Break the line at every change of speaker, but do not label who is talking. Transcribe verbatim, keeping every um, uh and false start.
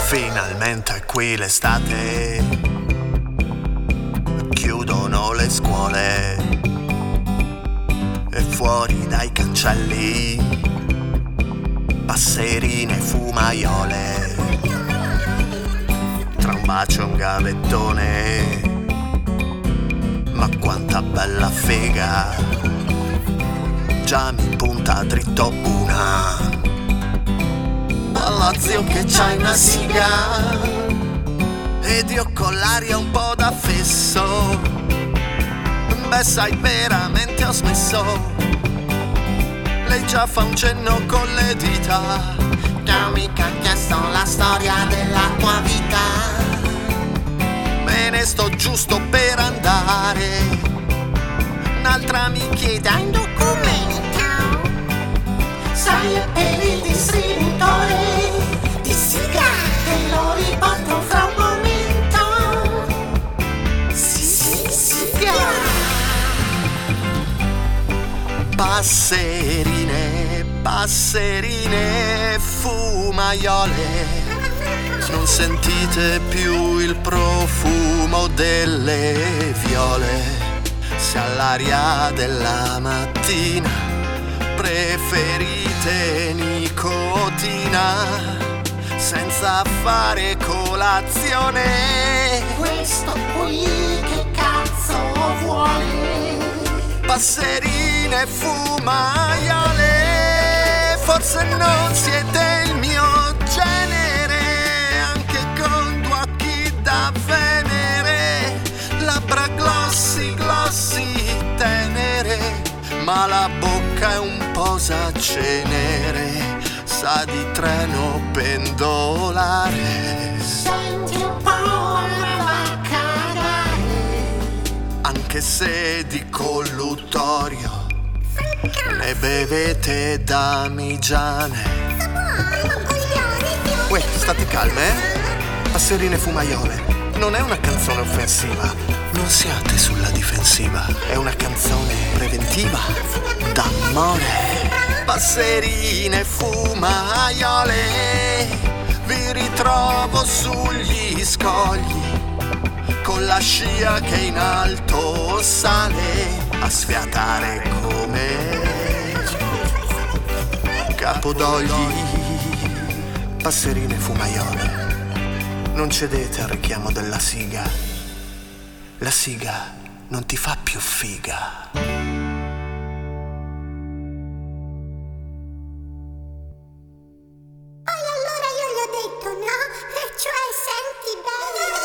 Finalmente qui l'estate, chiudono le scuole e fuori dai cancelli passerine fumaiole. Tra un bacio e un gavettone, ma quanta bella figa, già mi punta dritto una. Balla zio che c'hai una siga, ed io con l'aria un po' da fesso. Beh sai veramente ho smesso. Lei già fa un cenno con le dita, che ha mica chiesto la storia della tua vita. Me ne sto giusto per andare, un'altra mi chiede un documento. Sai è per il distributore di siga, te lo riporto fra un momento. Sì, sì, siga. Passerine, passerine fumaiole, non sentite più il profumo delle viole. Se all'aria della mattina preferite nicotina, senza fare colazione, questo qui che cazzo vuole? Passerine fumaiole, forse non siete il mio genere, anche con due occhi da Venere, labbra glossi glossi tenere, ma la bocca è un posacenere, sa di treno pendolare. Senti un po' la cagare, anche se di colluttorio ne bevete damigiane. Uè, state calme, eh? Passerine fumaiole non è una canzone offensiva, non siate sulla difensiva, è una canzone preventiva d'amore. Passerine fumaiole, vi ritrovo sugli scogli, con la scia che in alto sale, a sfiatare come Capodogli. Passerine fumaiole, non cedete al richiamo della siga, la siga non ti fa più figa.
Poi allora io gli ho detto no, e cioè senti bene.